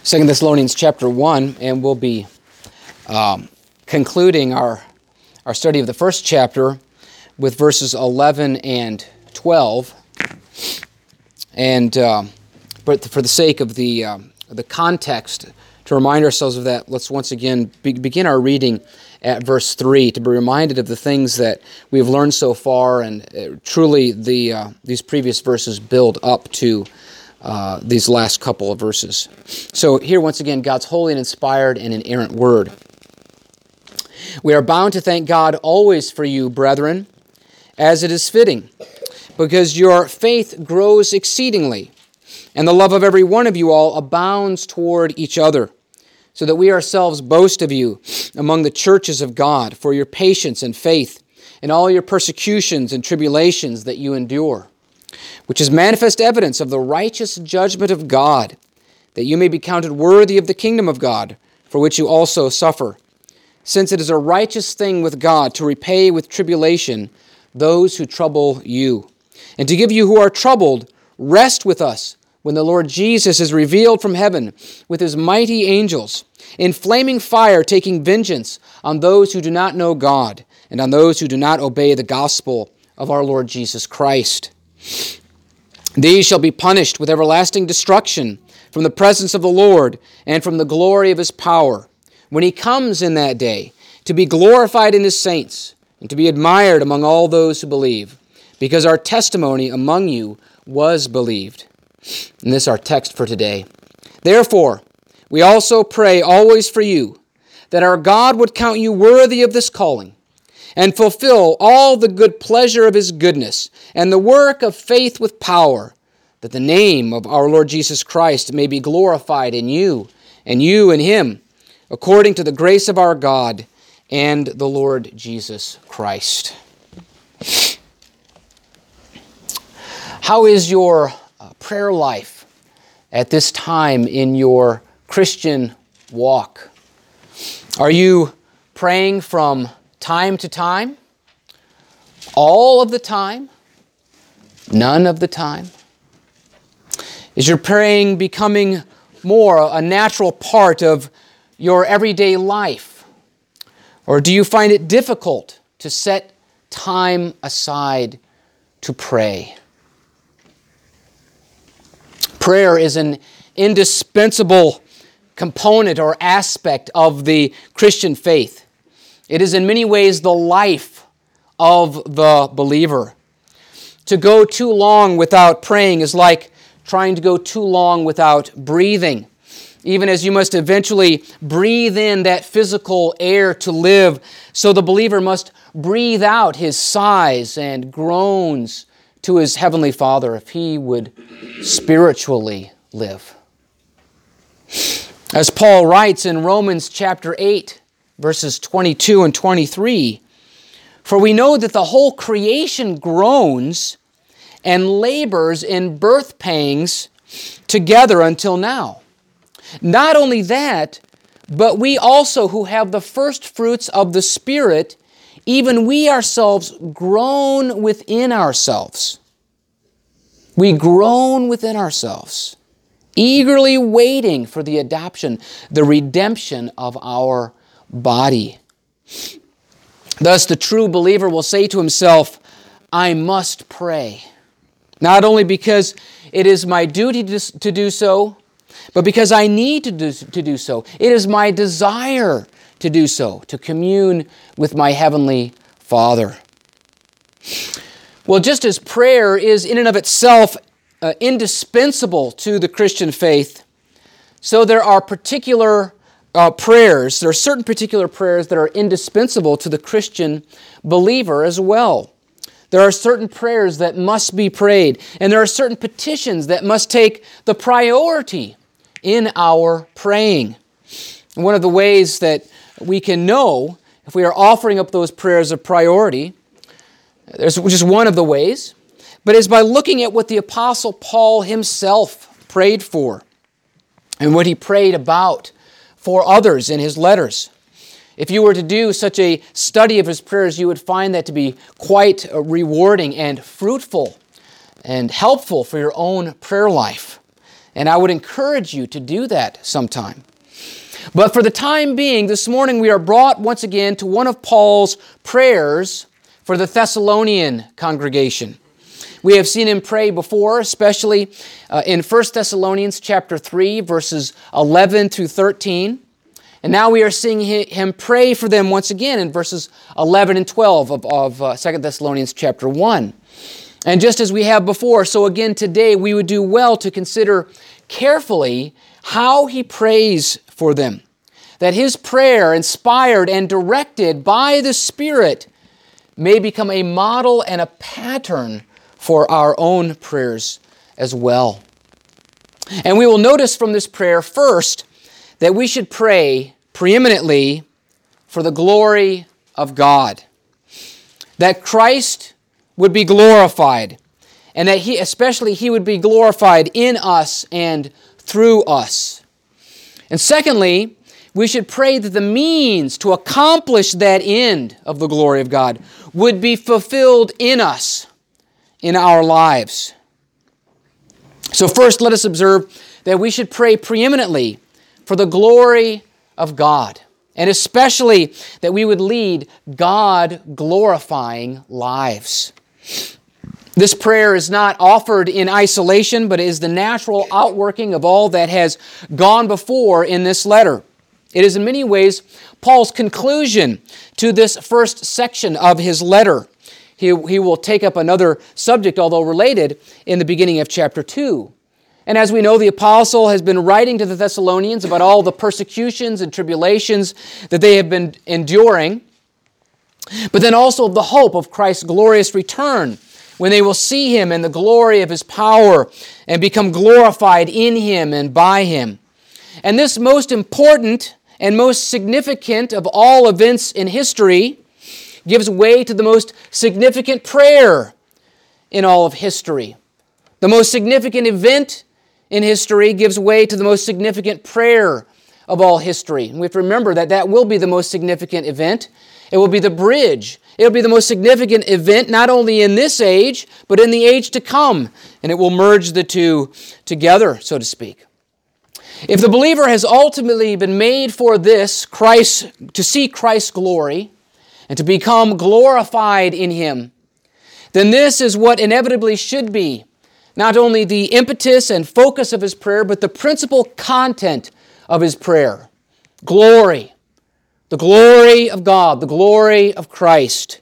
2 Thessalonians chapter 1, and we'll be concluding our study of the first chapter with verses 11 and 12. And but for the sake of the context, to remind ourselves of that, let's once again begin our reading at verse 3 to be reminded of the things that we've learned so far, and truly these previous verses build up to these last couple of verses. So here once again, God's holy and inspired and inerrant word. We are bound to thank God always for you, brethren, as it is fitting, because your faith grows exceedingly, and the love of every one of you all abounds toward each other, so that we ourselves boast of you among the churches of God for your patience and faith in all your persecutions and tribulations that you endure, which is manifest evidence of the righteous judgment of God, that you may be counted worthy of the kingdom of God, for which you also suffer, since it is a righteous thing with God to repay with tribulation those who trouble you, and to give you who are troubled rest with us when the Lord Jesus is revealed from heaven with his mighty angels, in flaming fire taking vengeance on those who do not know God, and on those who do not obey the gospel of our Lord Jesus Christ. These shall be punished with everlasting destruction from the presence of the Lord and from the glory of his power, when he comes in that day to be glorified in his saints and to be admired among all those who believe, because our testimony among you was believed. And this is our text for today. Therefore, we also pray always for you, that our God would count you worthy of this calling, and fulfill all the good pleasure of his goodness, and the work of faith with power, that the name of our Lord Jesus Christ may be glorified in you, and you in him, according to the grace of our God and the Lord Jesus Christ. How is your prayer life at this time in your Christian walk? Are you praying from time to time? All of the time? None of the time? Is your praying becoming more a natural part of your everyday life? Or do you find it difficult to set time aside to pray? Prayer is an indispensable component or aspect of the Christian faith. It is in many ways the life of the believer. To go too long without praying is like trying to go too long without breathing. Even as you must eventually breathe in that physical air to live, so the believer must breathe out his sighs and groans to his heavenly Father if he would spiritually live. As Paul writes in Romans chapter 8, verses 22 and 23, for we know that the whole creation groans and labors in birth pangs together until now. Not only that, but we also who have the first fruits of the Spirit, even we ourselves groan within ourselves. We groan within ourselves, eagerly waiting for the adoption, the redemption of our body. Thus, the true believer will say to himself, I must pray. Not only because it is my duty to do so, but because I need to do so. It is my desire to do so, to commune with my heavenly Father. Well, just as prayer is in and of itself indispensable to the Christian faith, so there are particular prayers, there are certain particular prayers that are indispensable to the Christian believer as well. There are certain prayers that must be prayed, and there are certain petitions that must take the priority in our praying. And one of the ways that we can know if we are offering up those prayers of priority, there's just one of the ways, but is by looking at what the Apostle Paul himself prayed for and what he prayed about for others in his letters. If you were to do such a study of his prayers, you would find that to be quite rewarding and fruitful and helpful for your own prayer life. And I would encourage you to do that sometime. But for the time being, this morning we are brought once again to one of Paul's prayers for the Thessalonian congregation. We have seen him pray before, especially in 1 Thessalonians chapter 3, verses 11 through 13. And now we are seeing him pray for them once again in verses 11 and 12 of 2 Thessalonians chapter 1. And just as we have before, so again today we would do well to consider carefully how he prays for them, that his prayer, inspired and directed by the Spirit, may become a model and a pattern for our own prayers as well. And we will notice from this prayer first that we should pray preeminently for the glory of God, that Christ would be glorified, and that He would be glorified in us and through us. And secondly, we should pray that the means to accomplish that end of the glory of God would be fulfilled in us, in our lives. So first, let us observe that we should pray preeminently for the glory of God, and especially that we would lead God-glorifying lives. This prayer is not offered in isolation, but is the natural outworking of all that has gone before in this letter. It is in many ways Paul's conclusion to this first section of his letter. He will take up another subject, although related, in the beginning of chapter 2. And as we know, the apostle has been writing to the Thessalonians about all the persecutions and tribulations that they have been enduring, but then also the hope of Christ's glorious return, when they will see Him in the glory of His power and become glorified in Him and by Him. And this most important and most significant of all events in history gives way to the most significant prayer in all of history. The most significant event in history gives way to the most significant prayer of all history. And we have to remember that that will be the most significant event. It will be the bridge. It will be the most significant event not only in this age, but in the age to come. And it will merge the two together, so to speak. If the believer has ultimately been made for this, Christ, to see Christ's glory and to become glorified in Him, then this is what inevitably should be not only the impetus and focus of his prayer, but the principal content of his prayer. Glory. The glory of God, the glory of Christ.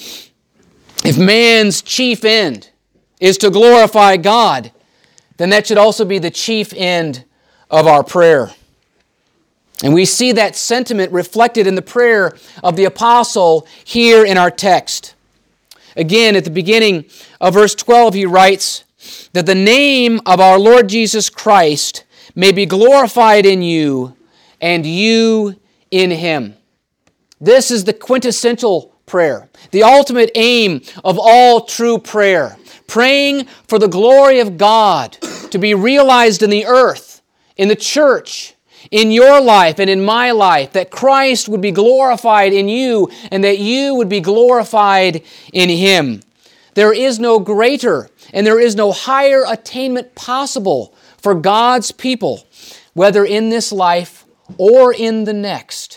If man's chief end is to glorify God, then that should also be the chief end of our prayer. And we see that sentiment reflected in the prayer of the apostle here in our text. Again, at the beginning of verse 12, he writes, that the name of our Lord Jesus Christ may be glorified in you, and you in Him. This is the quintessential prayer, the ultimate aim of all true prayer. Praying for the glory of God to be realized in the earth, in the church, in your life and in my life, that Christ would be glorified in you and that you would be glorified in Him. There is no greater and there is no higher attainment possible for God's people, whether in this life or in the next.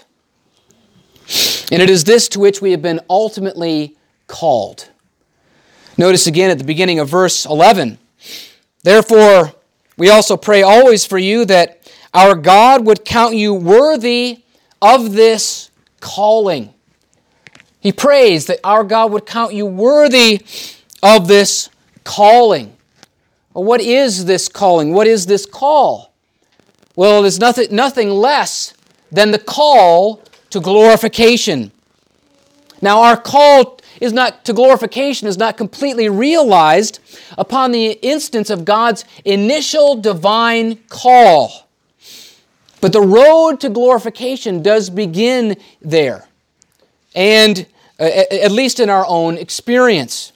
And it is this to which we have been ultimately called. Notice again at the beginning of verse 11, therefore we also pray always for you that our God would count you worthy of this calling. He prays that our God would count you worthy of this calling. Well, what is this calling? What is this call? Well, it is nothing less than the call to glorification. Now, our call to glorification is not completely realized upon the instance of God's initial divine call. But the road to glorification does begin there, and at least in our own experience.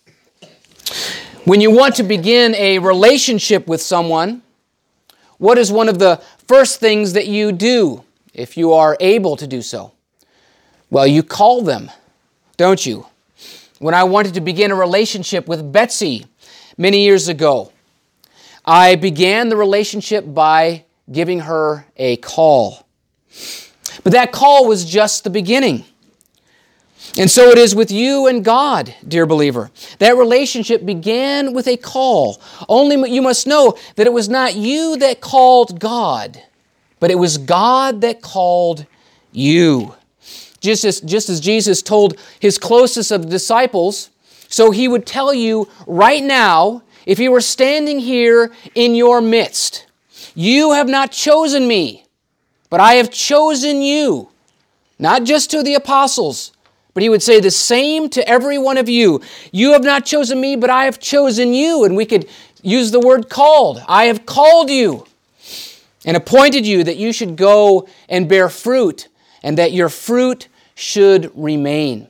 When you want to begin a relationship with someone, what is one of the first things that you do if you are able to do so? Well, you call them, don't you? When I wanted to begin a relationship with Betsy many years ago, I began the relationship by giving her a call. But that call was just the beginning. And so it is with you and God, dear believer. That relationship began with a call. Only you must know that it was not you that called God, but it was God that called you. Just as Jesus told His closest of the disciples, so He would tell you right now, if He were standing here in your midst, you have not chosen me, but I have chosen you. Not just to the apostles, but He would say the same to every one of you. You have not chosen me, but I have chosen you. And we could use the word called. I have called you and appointed you that you should go and bear fruit, and that your fruit should remain.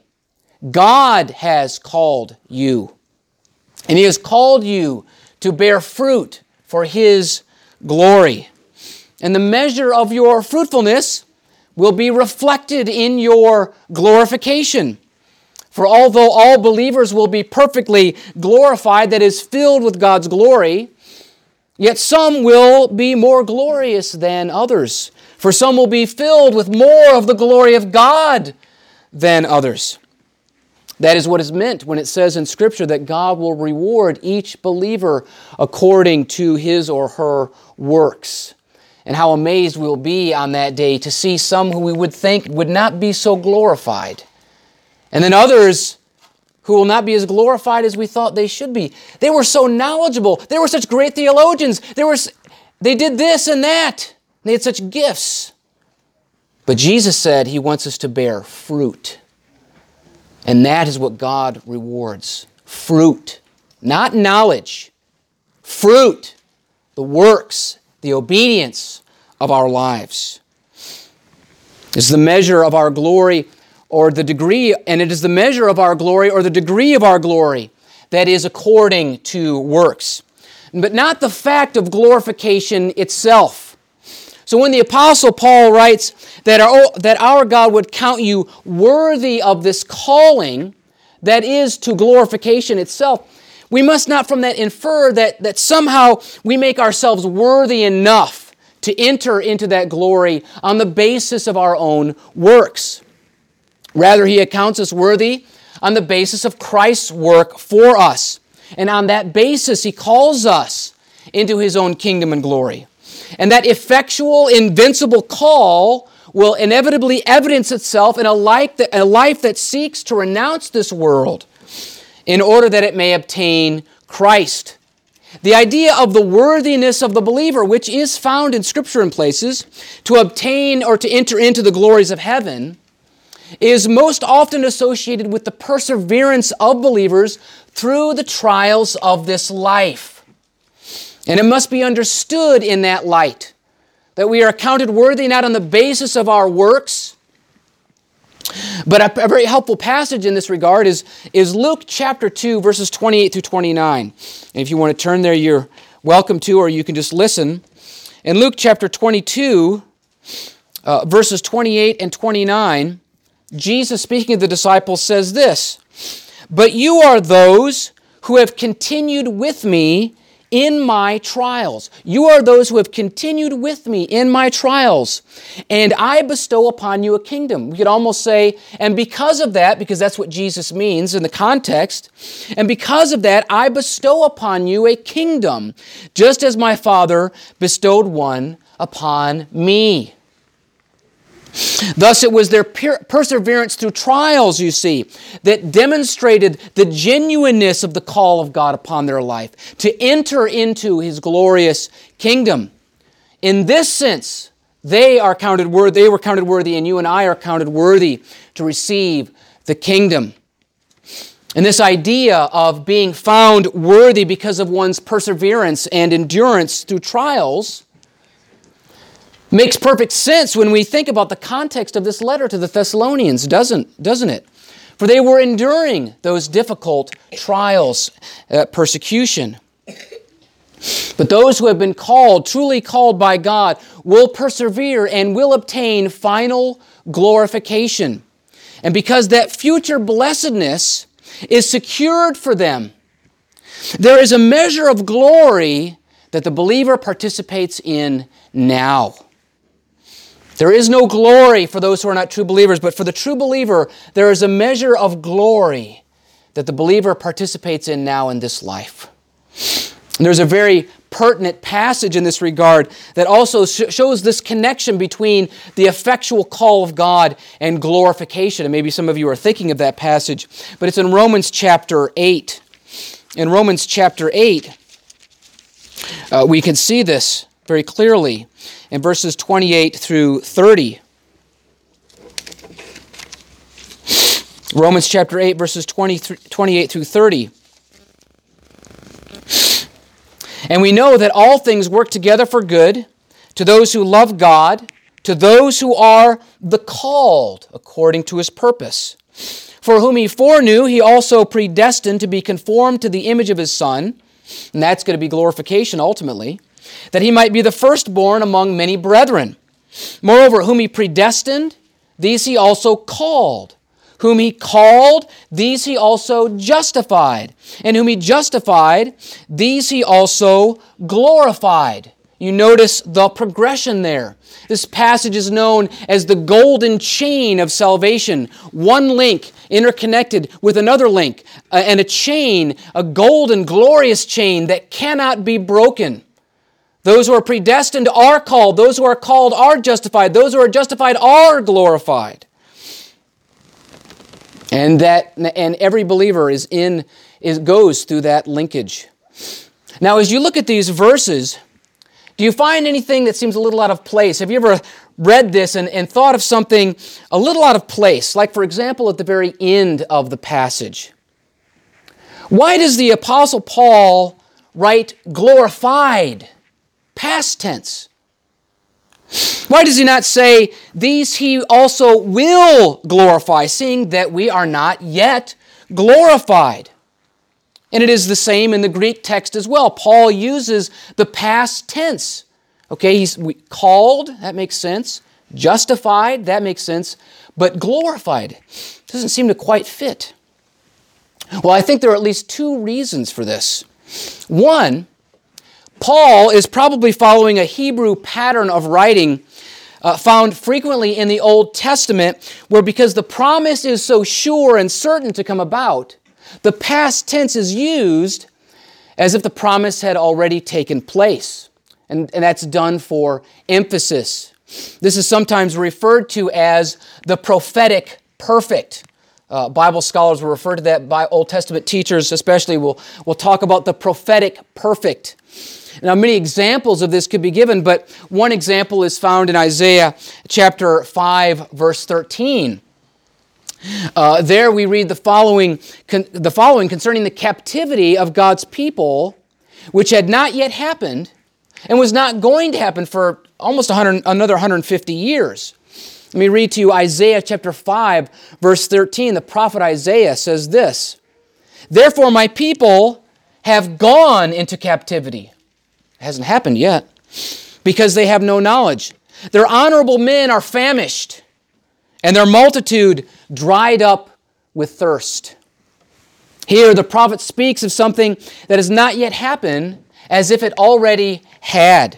God has called you, and He has called you to bear fruit for His glory. And the measure of your fruitfulness will be reflected in your glorification. For although all believers will be perfectly glorified, that is, filled with God's glory, yet some will be more glorious than others. For some will be filled with more of the glory of God than others. That is what is meant when it says in Scripture that God will reward each believer according to his or her works. And how amazed we'll be on that day to see some who we would think would not be so glorified. And then others who will not be as glorified as we thought they should be. They were so knowledgeable. They were such great theologians. They did this and that. They had such gifts. But Jesus said He wants us to bear fruit. And that is what God rewards. Fruit. Not knowledge. Fruit. The works, the obedience of our lives. It's the measure of our glory or the degree, and it is the measure of our glory or the degree of our glory that is according to works. But not the fact of glorification itself. So when the Apostle Paul writes that our God would count you worthy of this calling that is to glorification itself, we must not from that infer that somehow we make ourselves worthy enough to enter into that glory on the basis of our own works. Rather, He accounts us worthy on the basis of Christ's work for us. And on that basis, He calls us into His own kingdom and glory. And that effectual, invincible call will inevitably evidence itself in a life that seeks to renounce this world in order that it may obtain Christ. The idea of the worthiness of the believer, which is found in Scripture in places, to obtain or to enter into the glories of heaven, is most often associated with the perseverance of believers through the trials of this life. And it must be understood in that light that we are accounted worthy not on the basis of our works, but a very helpful passage in this regard is Luke chapter 2, verses 28 through 29. And if you want to turn there, you're welcome to, or you can just listen. In Luke chapter 22, verses 28 and 29, Jesus, speaking to the disciples, says this, "But you are those who have continued with me in my trials. You are those who have continued with me in my trials, and I bestow upon you a kingdom." We could almost say, and because of that, because that's what Jesus means in the context, and because of that, I bestow upon you a kingdom, just as my Father bestowed one upon me. Thus it was their perseverance through trials, you see, that demonstrated the genuineness of the call of God upon their life, to enter into His glorious kingdom. In this sense, they were counted worthy, and you and I are counted worthy to receive the kingdom. And this idea of being found worthy because of one's perseverance and endurance through trials makes perfect sense when we think about the context of this letter to the Thessalonians, doesn't it? For they were enduring those difficult trials, persecution. But those who have been called, truly called by God, will persevere and will obtain final glorification. And because that future blessedness is secured for them, there is a measure of glory that the believer participates in now. There is no glory for those who are not true believers, but for the true believer, there is a measure of glory that the believer participates in now in this life. And there's a very pertinent passage in this regard that also shows this connection between the effectual call of God and glorification. And maybe some of you are thinking of that passage, but it's in Romans chapter 8. In Romans chapter 8, we can see this very clearly in verses 28 through 30. Romans chapter 8, verses 28 through 30. And we know that all things work together for good to those who love God, to those who are the called according to His purpose. For whom He foreknew, He also predestined to be conformed to the image of His Son, and that's going to be glorification ultimately, that He might be the firstborn among many brethren. Moreover, whom He predestined, these He also called. Whom He called, these He also justified. And whom He justified, these He also glorified. You notice the progression there. This passage is known as the golden chain of salvation. One link interconnected with another link, and a chain, a golden, glorious chain that cannot be broken. Those who are predestined are called. Those who are called are justified. Those who are justified are glorified. And every believer goes through that linkage. Now, as you look at these verses, do you find anything that seems a little out of place? Have you ever read this and thought of something a little out of place? Like, for example, at the very end of the passage. Why does the Apostle Paul write glorified, past tense? Why does he not say, these He also will glorify, seeing that we are not yet glorified? And it is the same in the Greek text as well. Paul uses the past tense. Okay, he's called, that makes sense. Justified, that makes sense. But glorified doesn't seem to quite fit. Well, I think there are at least two reasons for this. One, Paul is probably following a Hebrew pattern of writing found frequently in the Old Testament, where because the promise is so sure and certain to come about, the past tense is used as if the promise had already taken place. And that's done for emphasis. This is sometimes referred to as the prophetic perfect. Bible scholars will refer to that, by Old Testament teachers especially will talk about the prophetic perfect. Now, many examples of this could be given, but one example is found in Isaiah chapter 5, verse 13. There we read the following concerning the captivity of God's people, which had not yet happened and was not going to happen for almost another 150 years. Let me read to you Isaiah chapter 5, verse 13. The prophet Isaiah says this, "Therefore my people have gone into captivity." It hasn't happened yet, because they have no knowledge. Their honorable men are famished, and their multitude dried up with thirst. Here the prophet speaks of something that has not yet happened, as if it already had.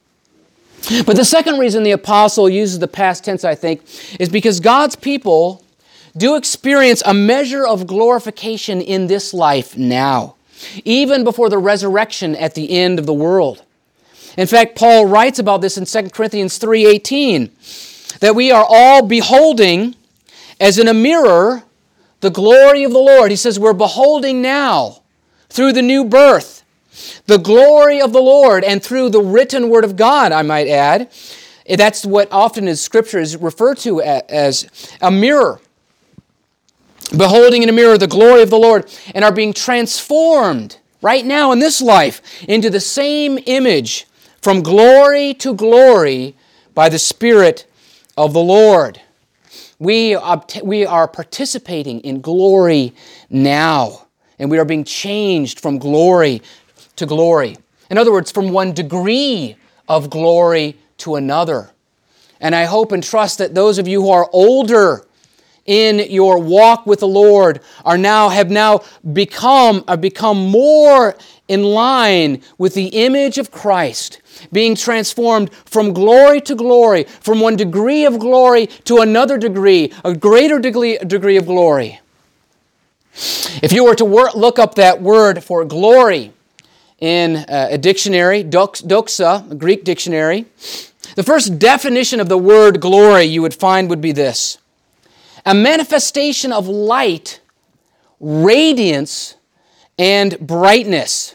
But the second reason the apostle uses the past tense, I think, is because God's people do experience a measure of glorification in this life now, even before the resurrection at the end of the world. In fact, Paul writes about this in 2 Corinthians 3:18, that we are all beholding, as in a mirror, the glory of the Lord. He says we're beholding now, through the new birth, the glory of the Lord, and through the written word of God, I might add. That's what often in Scripture is referred to as a mirror. Beholding in a mirror the glory of the Lord, and are being transformed right now in this life into the same image from glory to glory by the Spirit of the Lord. We are participating in glory now, and we are being changed from glory to glory. In other words, from one degree of glory to another. And I hope and trust that those of you who are older in your walk with the Lord have now become more in line with the image of Christ, being transformed from glory to glory, from one degree of glory to another degree, a greater degree of glory. If you were to look up that word for glory in a dictionary, doxa, a Greek dictionary, the first definition of the word glory you would find would be this: a manifestation of light, radiance, and brightness.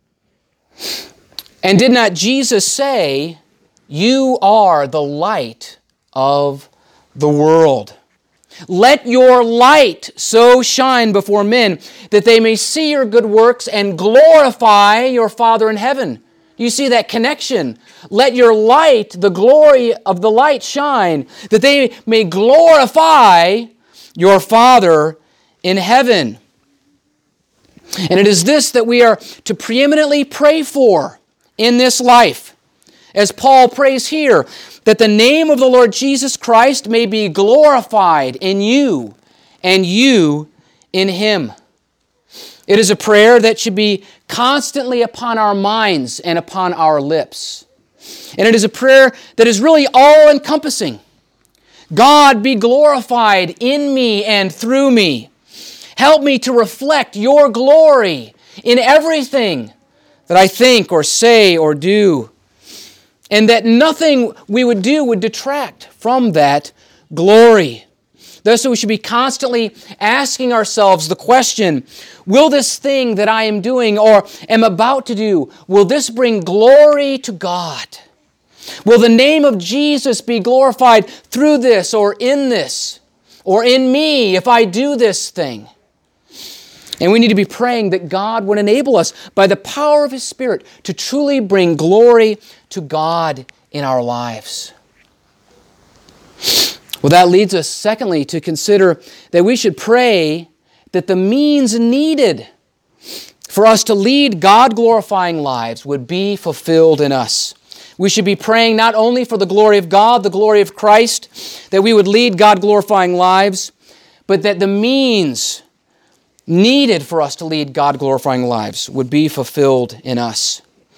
And did not Jesus say, "You are the light of the world"? Let your light so shine before men that they may see your good works and glorify your Father in heaven. You see that connection? Let your light, the glory of the light, shine that they may glorify your Father in heaven. And it is this that we are to preeminently pray for in this life. As Paul prays here, that the name of the Lord Jesus Christ may be glorified in you and you in Him. It is a prayer that should be constantly upon our minds and upon our lips. And it is a prayer that is really all-encompassing. God, be glorified in me and through me. Help me to reflect your glory in everything that I think or say or do, and that nothing we would do would detract from that glory. Thus, we should be constantly asking ourselves the question, will this thing that I am doing or am about to do, will this bring glory to God? Will the name of Jesus be glorified through this or in me if I do this thing? And we need to be praying that God would enable us by the power of His Spirit to truly bring glory to God in our lives. Well, that leads us, secondly, to consider that we should pray that the means needed for us to lead God-glorifying lives would be fulfilled in us. We should be praying not only for the glory of God, the glory of Christ, that we would lead God-glorifying lives, but that the means needed for us to lead God-glorifying lives would be fulfilled in us.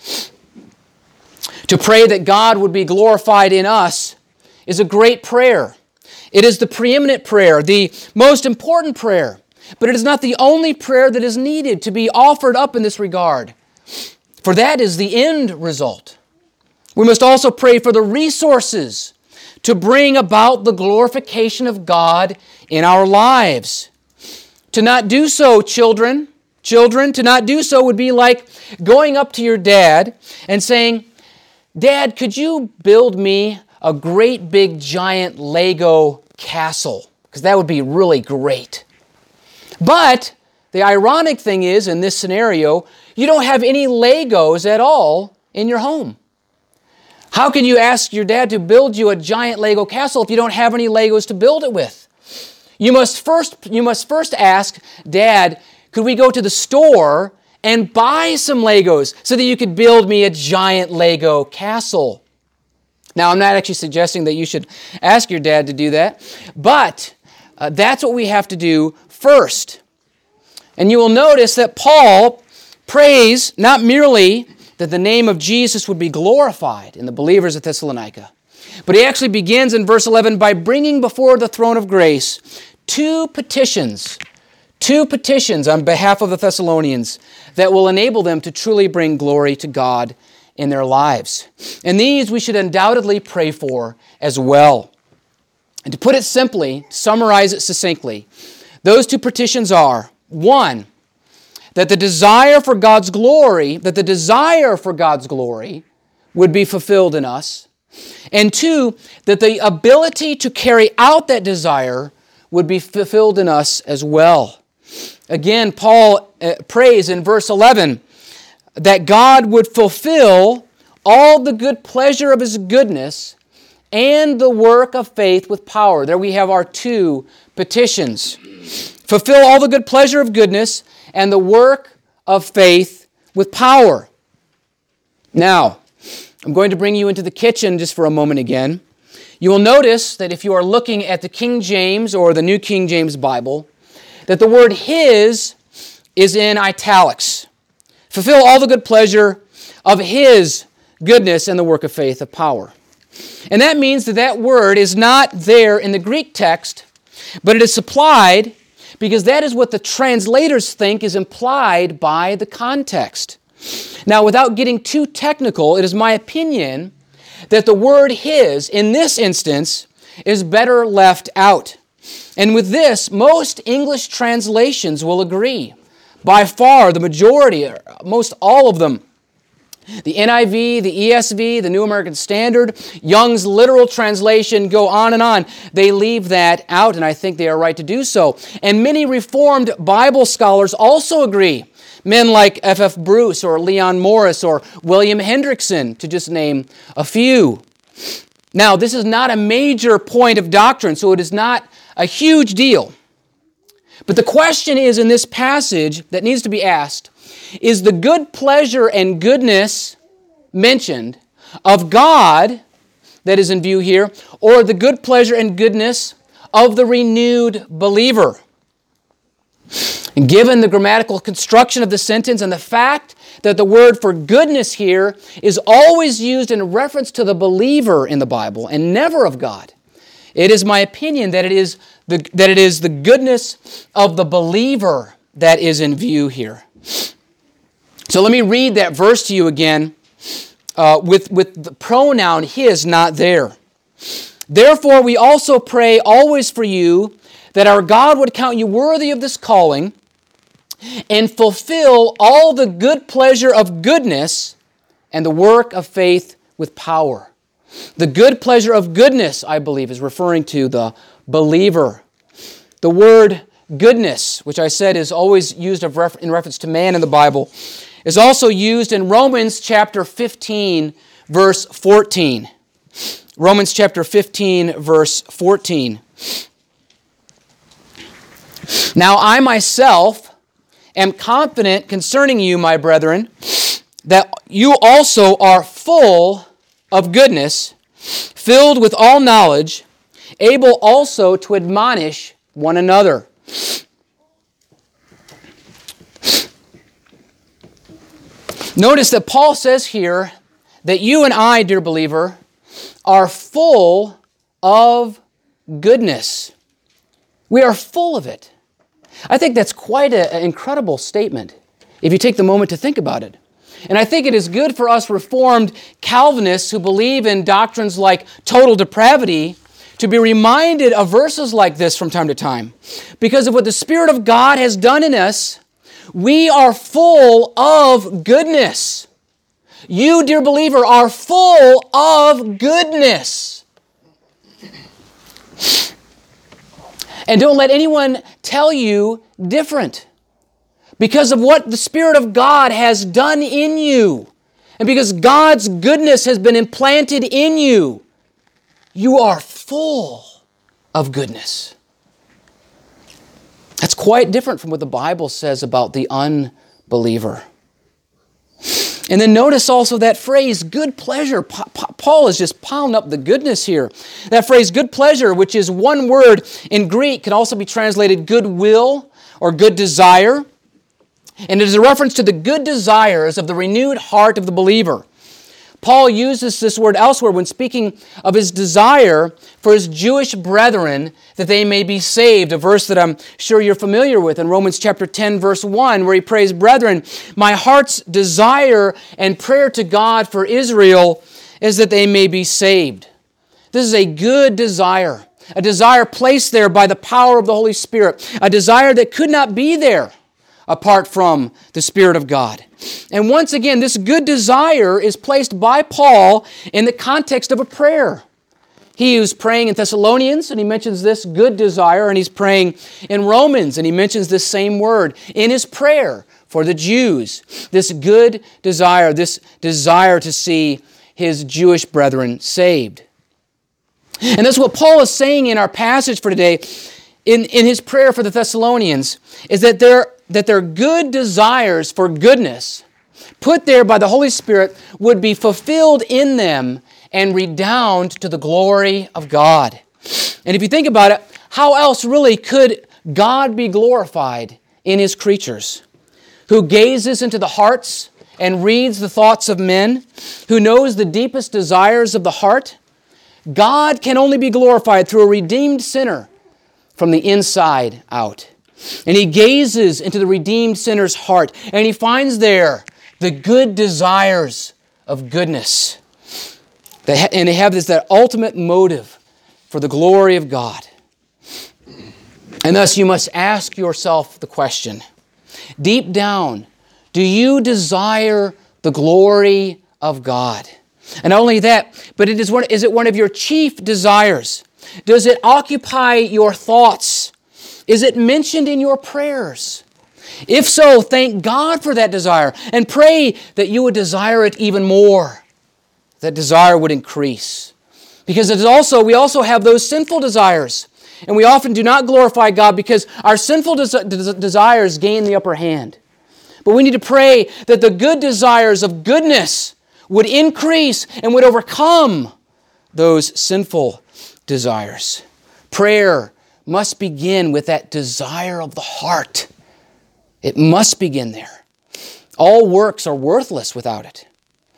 To pray that God would be glorified in us is a great prayer. It is the preeminent prayer, the most important prayer, but it is not the only prayer that is needed to be offered up in this regard, for that is the end result. We must also pray for the resources to bring about the glorification of God in our lives. To not do so, children, to not do so would be like going up to your dad and saying, "Dad, could you build me a great big giant Lego castle?" Because that would be really great. But the ironic thing is, in this scenario, you don't have any Legos at all in your home. How can you ask your dad to build you a giant Lego castle if you don't have any Legos to build it with? You must first ask, "Dad, could we go to the store and buy some Legos so that you could build me a giant Lego castle?" Now, I'm not actually suggesting that you should ask your dad to do that, but that's what we have to do first. And you will notice that Paul prays not merely that the name of Jesus would be glorified in the believers at Thessalonica, but he actually begins in verse 11 by bringing before the throne of grace two petitions on behalf of the Thessalonians that will enable them to truly bring glory to God in their lives. And these we should undoubtedly pray for as well. And to put it simply, summarize it succinctly, those two petitions are, one, that the desire for God's glory would be fulfilled in us, and two, that the ability to carry out that desire would be fulfilled in us as well. Again, Paul prays in verse 11 that God would fulfill all the good pleasure of His goodness and the work of faith with power. There we have our two petitions. Fulfill all the good pleasure of goodness and the work of faith with power. Now, I'm going to bring you into the kitchen just for a moment again. You will notice that if you are looking at the King James or the New King James Bible, that the word His is in italics. fulfill all the good pleasure of His goodness and the work of faith of power. And that means that that word is not there in the Greek text, but it is supplied because that is what the translators think is implied by the context. Now, without getting too technical, it is my opinion that the word His, in this instance, is better left out. And with this, most English translations will agree. By far, the majority, most all of them, the NIV, the ESV, the New American Standard, Young's literal translation, go on and on. They leave that out, and I think they are right to do so. And many Reformed Bible scholars also agree. Men like F.F. Bruce or Leon Morris or William Hendrickson, to just name a few. Now, this is not a major point of doctrine, so it is not a huge deal. But the question is in this passage that needs to be asked, is the good pleasure and goodness mentioned of God that is in view here, or the good pleasure and goodness of the renewed believer? And given the grammatical construction of the sentence and the fact that the word for goodness here is always used in reference to the believer in the Bible and never of God, it is my opinion that it is the goodness of the believer that is in view here. So let me read that verse to you again with the pronoun His not there. Therefore we also pray always for you that our God would count you worthy of this calling and fulfill all the good pleasure of goodness and the work of faith with power. The good pleasure of goodness, I believe, is referring to the believer. The word goodness, which I said is always used in reference to man in the Bible, is also used in Romans chapter 15, verse 14. Romans chapter 15, verse 14. Now I myself am confident concerning you, my brethren, that you also are full of goodness, filled with all knowledge, able also to admonish one another. Notice that Paul says here that you and I, dear believer, are full of goodness. We are full of it. I think that's quite an incredible statement if you take the moment to think about it. And I think it is good for us Reformed Calvinists who believe in doctrines like total depravity to be reminded of verses like this from time to time. Because of what the Spirit of God has done in us, we are full of goodness. You, dear believer, are full of goodness. And don't let anyone tell you different. Because of what the Spirit of God has done in you, and because God's goodness has been implanted in you, you are full of goodness. That's quite different from what the Bible says about the unbeliever. And then notice also that phrase, good pleasure. Paul is just piling up the goodness here. That phrase, good pleasure, which is one word in Greek, can also be translated goodwill or good desire. And it is a reference to the good desires of the renewed heart of the believer. Paul uses this word elsewhere when speaking of his desire for his Jewish brethren that they may be saved, a verse that I'm sure you're familiar with in Romans chapter 10, verse 1, where he prays, brethren, my heart's desire and prayer to God for Israel is that they may be saved. This is a good desire, a desire placed there by the power of the Holy Spirit, a desire that could not be there apart from the Spirit of God. And once again, this good desire is placed by Paul in the context of a prayer. He was praying in Thessalonians, and he mentions this good desire, and he's praying in Romans, and he mentions this same word in his prayer for the Jews. This good desire, this desire to see his Jewish brethren saved. And that's what Paul is saying in our passage for today, in his prayer for the Thessalonians, is that their good desires for goodness, put there by the Holy Spirit, would be fulfilled in them and redound to the glory of God. And if you think about it, how else really could God be glorified in His creatures? who gazes into the hearts and reads the thoughts of men, who knows the deepest desires of the heart, God can only be glorified through a redeemed sinner from the inside out. And He gazes into the redeemed sinner's heart, and He finds there the good desires of goodness. And they have that ultimate motive for the glory of God. And thus you must ask yourself the question, deep down, do you desire the glory of God? And not only that, but is it one of your chief desires? Does it occupy your thoughts? Is it mentioned in your prayers? If so, thank God for that desire and pray that you would desire it even more. That desire would increase. Because we also have those sinful desires. And we often do not glorify God because our sinful desires gain the upper hand. But we need to pray that the good desires of goodness would increase and would overcome those sinful desires. Prayer must begin with that desire of the heart. It must begin there. All works are worthless without it.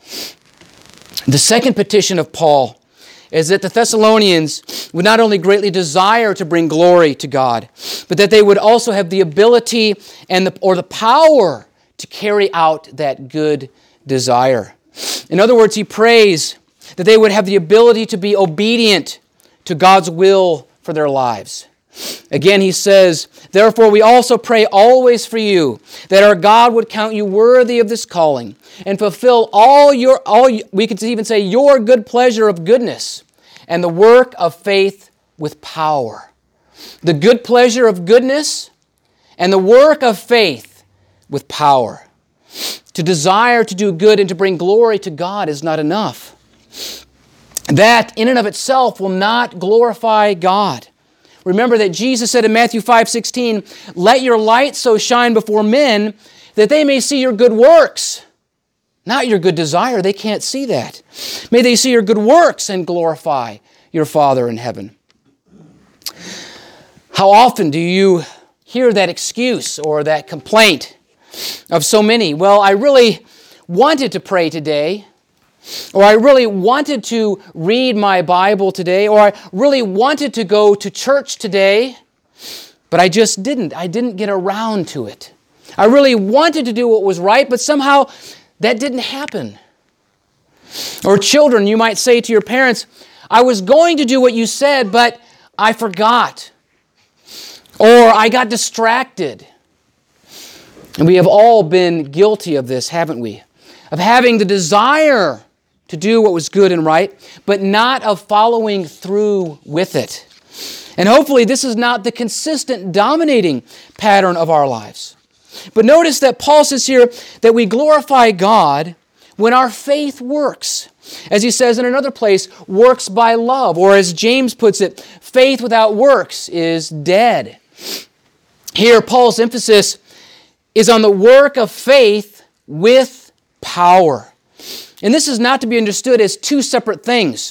The second petition of Paul is that the Thessalonians would not only greatly desire to bring glory to God, but that they would also have the ability or the power to carry out that good desire. In other words, he prays that they would have the ability to be obedient to God's will for their lives. Again, he says, therefore we also pray always for you, that our God would count you worthy of this calling, and fulfill we could even say, your good pleasure of goodness, and the work of faith with power. The good pleasure of goodness, and the work of faith with power. To desire to do good and to bring glory to God is not enough. That, in and of itself, will not glorify God. Remember that Jesus said in Matthew 5:16, let your light so shine before men that they may see your good works. Not your good desire. They can't see that. May they see your good works and glorify your Father in heaven. How often do you hear that excuse or that complaint of so many? Well, I really wanted to pray today, or I really wanted to read my Bible today, or I really wanted to go to church today, but I just didn't. I didn't get around to it. I really wanted to do what was right, but somehow that didn't happen. Or children, you might say to your parents, I was going to do what you said, but I forgot. Or I got distracted. And we have all been guilty of this, haven't we? Of having the desire to do what was good and right, but not of following through with it. And hopefully this is not the consistent dominating pattern of our lives. But notice that Paul says here that we glorify God when our faith works. As he says in another place, works by love. Or as James puts it, faith without works is dead. Here Paul's emphasis is on the work of faith with power. And this is not to be understood as two separate things.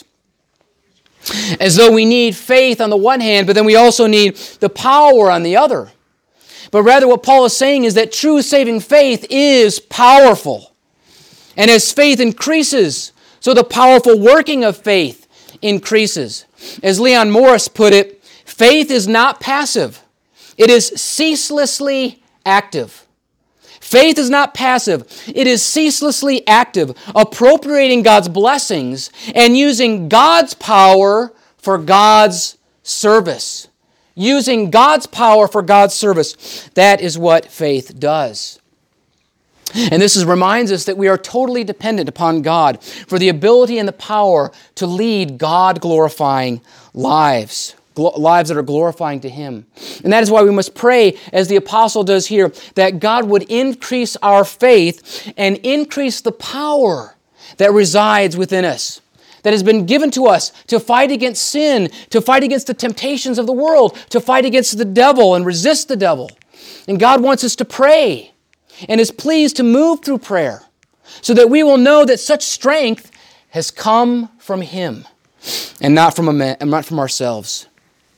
As though we need faith on the one hand, but then we also need the power on the other. But rather what Paul is saying is that true saving faith is powerful. And as faith increases, so the powerful working of faith increases. As Leon Morris put it, faith is not passive. It is ceaselessly active. Faith is not passive. It is ceaselessly active, appropriating God's blessings and using God's power for God's service. Using God's power for God's service. That is what faith does. And this reminds us that we are totally dependent upon God for the ability and the power to lead God-glorifying lives. Lives that are glorifying to Him. And that is why we must pray, as the apostle does here, that God would increase our faith and increase the power that resides within us, that has been given to us to fight against sin, to fight against the temptations of the world, to fight against the devil and resist the devil. And God wants us to pray and is pleased to move through prayer so that we will know that such strength has come from Him and not from ourselves.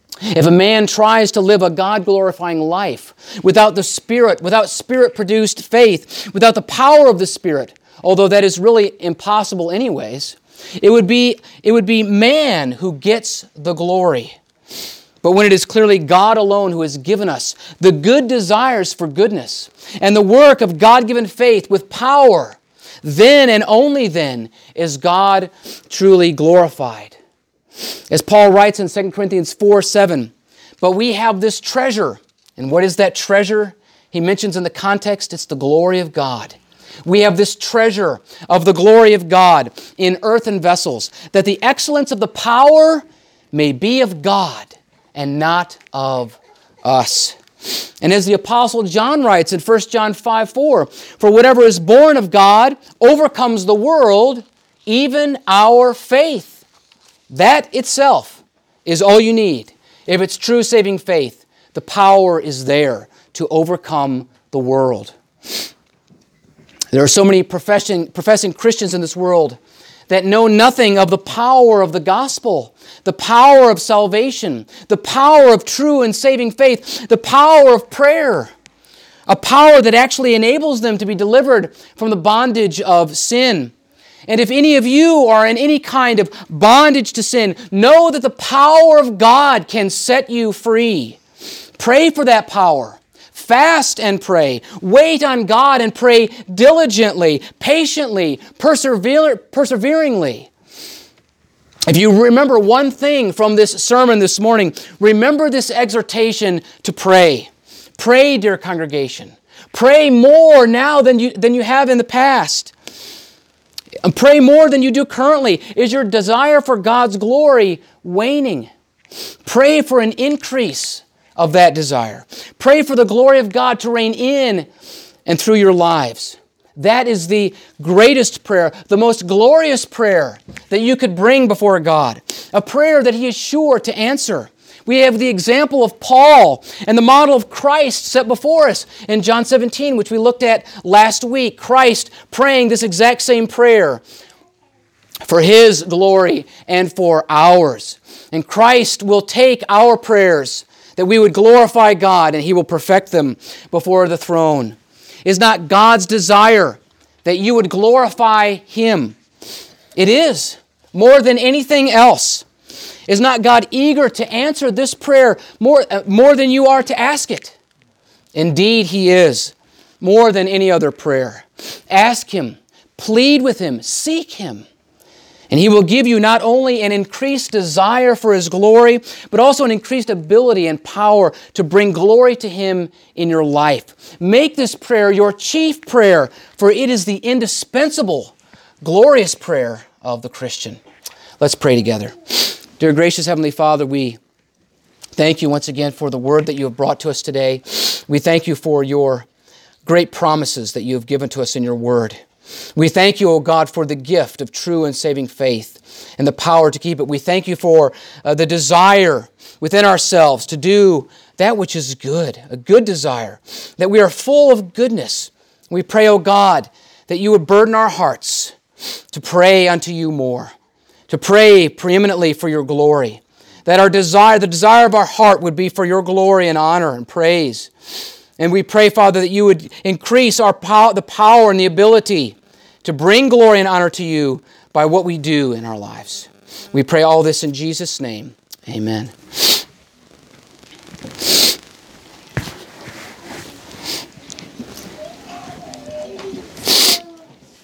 If a man tries to live a God-glorifying life without the Spirit, without Spirit-produced faith, without the power of the Spirit, although that is really impossible anyways, it would be man who gets the glory. But when it is clearly God alone who has given us the good desires for goodness and the work of God-given faith with power, then and only then is God truly glorified. As Paul writes in 2 Corinthians 4:7, but we have this treasure. And what is that treasure? He mentions in the context, it's the glory of God. We have this treasure of the glory of God in earthen vessels, that the excellence of the power may be of God and not of us. And as the Apostle John writes in 1 John 5:4, for whatever is born of God overcomes the world, even our faith. That itself is all you need. If it's true saving faith, the power is there to overcome the world. There are so many professing Christians in this world that know nothing of the power of the gospel, the power of salvation, the power of true and saving faith, the power of prayer, a power that actually enables them to be delivered from the bondage of sin. And if any of you are in any kind of bondage to sin, know that the power of God can set you free. Pray for that power. Fast and pray. Wait on God and pray diligently, patiently, perseveringly. If you remember one thing from this sermon this morning, remember this exhortation to pray. Pray, dear congregation. Pray more now than you have in the past. And pray more than you do currently. Is your desire for God's glory waning? Pray for an increase of that desire. Pray for the glory of God to reign in and through your lives. That is the greatest prayer, the most glorious prayer that you could bring before God. A prayer that He is sure to answer. We have the example of Paul and the model of Christ set before us in John 17, which we looked at last week. Christ praying this exact same prayer for His glory and for ours. And Christ will take our prayers that we would glorify God, and He will perfect them before the throne. Is not God's desire that you would glorify Him? It is, more than anything else. Is not God eager to answer this prayer more than you are to ask it? Indeed, He is, more than any other prayer. Ask Him, plead with Him, seek Him. And He will give you not only an increased desire for His glory, but also an increased ability and power to bring glory to Him in your life. Make this prayer your chief prayer, for it is the indispensable, glorious prayer of the Christian. Let's pray together. Dear gracious Heavenly Father, we thank You once again for the word that You have brought to us today. We thank You for Your great promises that You have given to us in Your word. We thank You, O God, for the gift of true and saving faith and the power to keep it. We thank You for the desire within ourselves to do that which is good, a good desire, that we are full of goodness. We pray, O God, that You would burden our hearts to pray unto You more, to pray preeminently for Your glory, that our desire, the desire of our heart would be for Your glory and honor and praise. And we pray, Father, that You would increase the power and the ability to bring glory and honor to You by what we do in our lives. We pray all this in Jesus' name. Amen.